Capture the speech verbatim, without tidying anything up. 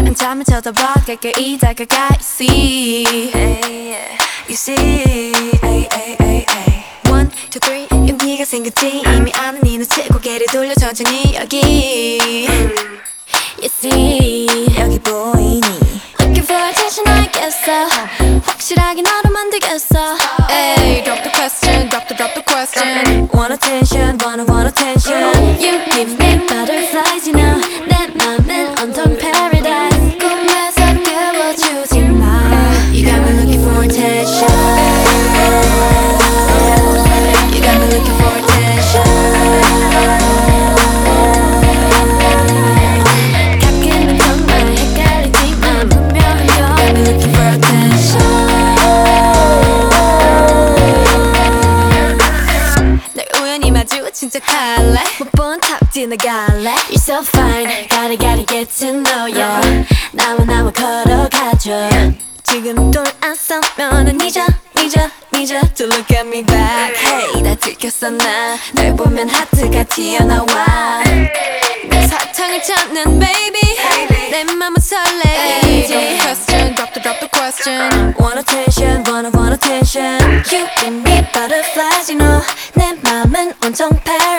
한참을 쳐다봐 가까이 다가가 You see You see ay, ay, ay, ay. One, two, three 용기가 생겼지 이미 아는 네 눈치 고개를 돌려 천천히 여기 You see 여기 보이니 Looking for attention 알겠어 확실하게 너로 만들겠어 Ay, drop the question, drop the, drop the question Want attention, wanna want attention You give me butterflies, you know 내 맘은 온통 paradise 꿈에서 깨워주지 마 You got me looking for attention You got me looking for attention 가끔은 정말 헷갈리지만 분명한 건 You got me looking for attention 널 우연히 마주친 척할래 못 본 탑 지나갈래 You're so fine Gotta gotta get to know ya 나와 나와 걸어가줘 지금 돌아서면은 잊어 잊어 잊어 To look at me back Hey 다 들켰어 나 널 보면 하트가 튀어나와 내 사탕을 찾는 baby 내 맘은 설레이지 Drop the question drop the drop the question Want attention wanna want attention You give me butterflies you know 내 맘은 온통 paradise